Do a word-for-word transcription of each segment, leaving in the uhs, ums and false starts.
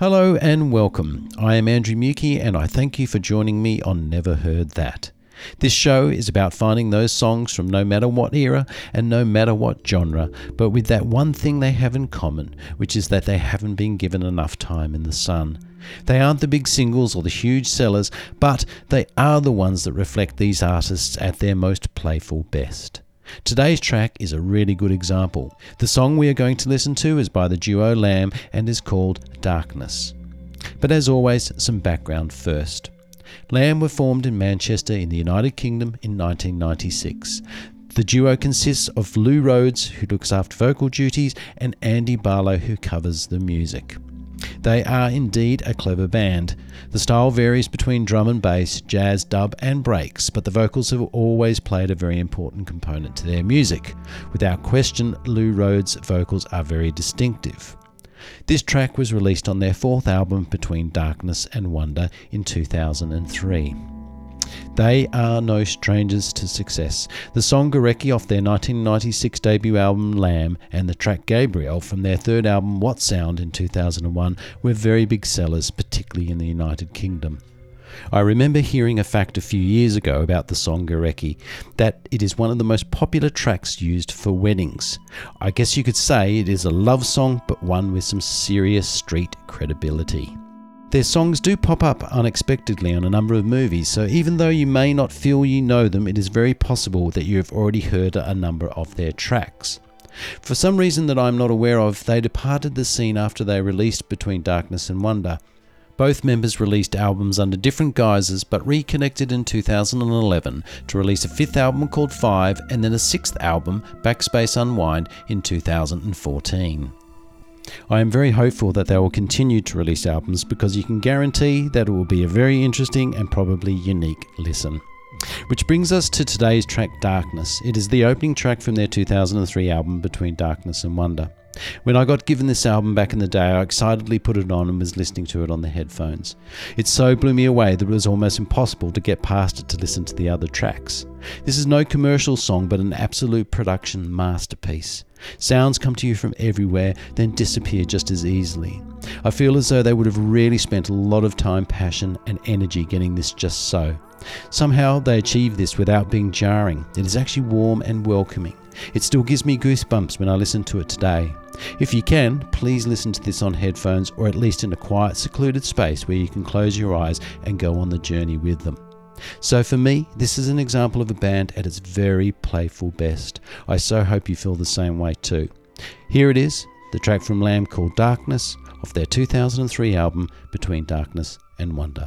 Hello and welcome. I am Andrew Mukey and I thank you for joining me on Never Heard That. This show is about finding those songs from no matter what era and no matter what genre, but with that one thing they have in common, which is that they haven't been given enough time in the sun. They aren't the big singles or the huge sellers, but they are the ones that reflect these artists at their most playful best. Today's track is a really good example. The song we are going to listen to is by the duo Lamb and is called Darkness. But as always, some background first. Lamb were formed in Manchester in the United Kingdom in nineteen ninety-six. The duo consists of Lou Rhodes, who looks after vocal duties, and Andy Barlow, who covers the music. They are indeed a clever band. The style varies between drum and bass, jazz, dub and breaks, but the vocals have always played a very important component to their music. Without question, Lou Rhodes' vocals are very distinctive. This track was released on their fourth album, Between Darkness and Wonder, in two thousand three. They are no strangers to success. The song Gurecki off their nineteen ninety-six debut album Lamb and the track Gabriel from their third album What Sound in two thousand one were very big sellers, particularly in the United Kingdom. I remember hearing a fact a few years ago about the song Gurecki, that it is one of the most popular tracks used for weddings. I guess you could say it is a love song, but one with some serious street credibility. Their songs do pop up unexpectedly on a number of movies, so even though you may not feel you know them, it is very possible that you have already heard a number of their tracks. For some reason that I'm not aware of, they departed the scene after they released Between Darkness and Wonder. Both members released albums under different guises, but reconnected in two thousand eleven to release a fifth album called Five and then a sixth album, Backspace Unwind, in two thousand fourteen. I am very hopeful that they will continue to release albums because you can guarantee that it will be a very interesting and probably unique listen. Which brings us to today's track Darkness. It is the opening track from their two thousand three album Between Darkness and Wonder. When I got given this album back in the day, I excitedly put it on and was listening to it on the headphones. It so blew me away that it was almost impossible to get past it to listen to the other tracks. This is no commercial song, but an absolute production masterpiece. Sounds come to you from everywhere, then disappear just as easily. I feel as though they would have really spent a lot of time, passion and energy getting this just so. Somehow they achieve this without being jarring. It is actually warm and welcoming. It still gives me goosebumps when I listen to it today. If you can, please listen to this on headphones or at least in a quiet, secluded space where you can close your eyes and go on the journey with them. So for me, this is an example of a band at its very playful best. I so hope you feel the same way too. Here it is, the track from Lamb called Darkness off their two thousand three album Between Darkness and Wonder.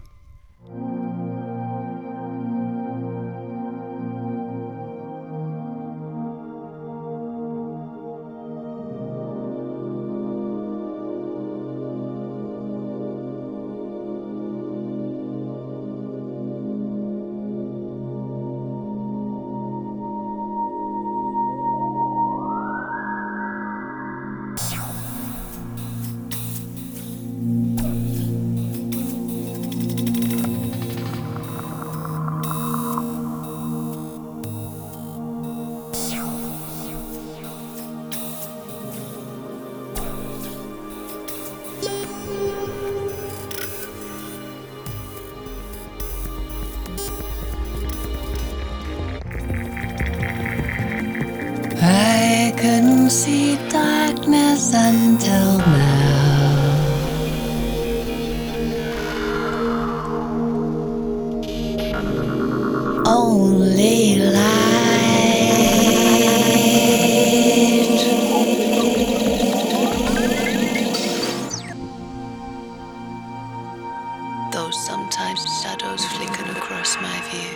I couldn't see darkness until now. Only light. Though sometimes shadows flickered across my view.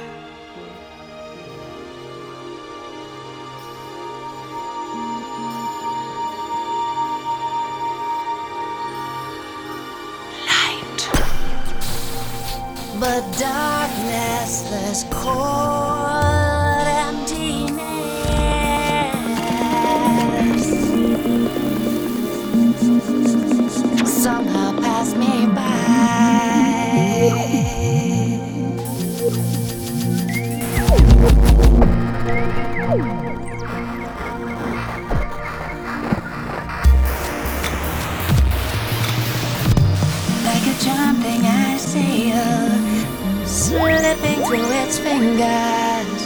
But darkness, there's cold emptiness. Somehow passed me by. slipping through its fingers.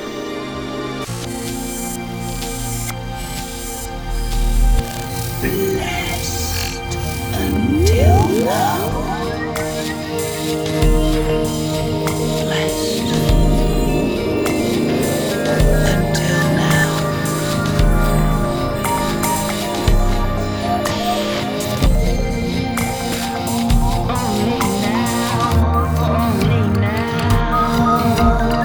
Blessed until now. Blessed until now. Only now, only now,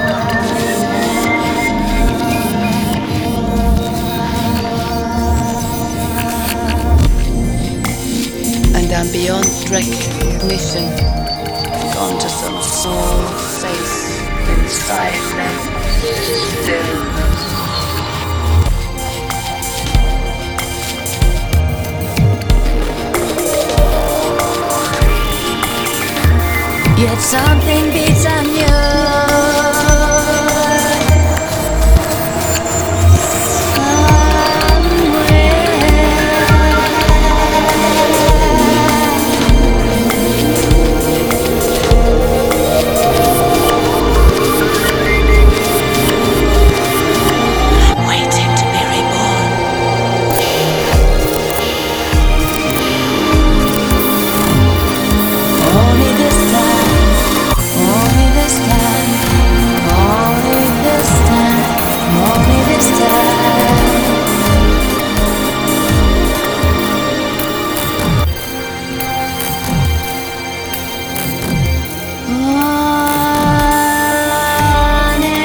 and I'm beyond recognition, gone to some small space inside them, still. Yet something beats on you. Waiting to be reborn. Only this time, only this time, only this time, only this time. On in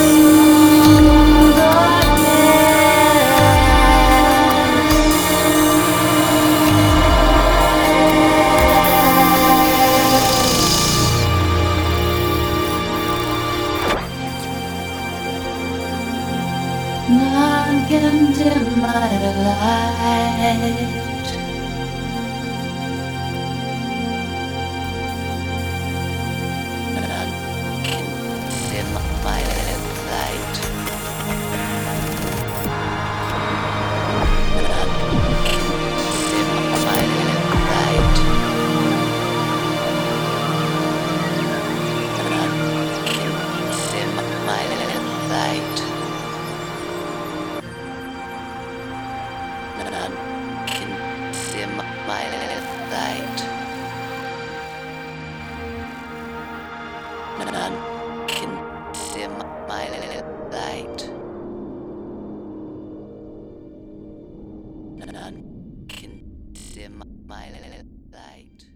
none can dim my light. None can dim my light. None can dim my light. None can dim my light. None can dim my light. None can dim my light. None can dim my light.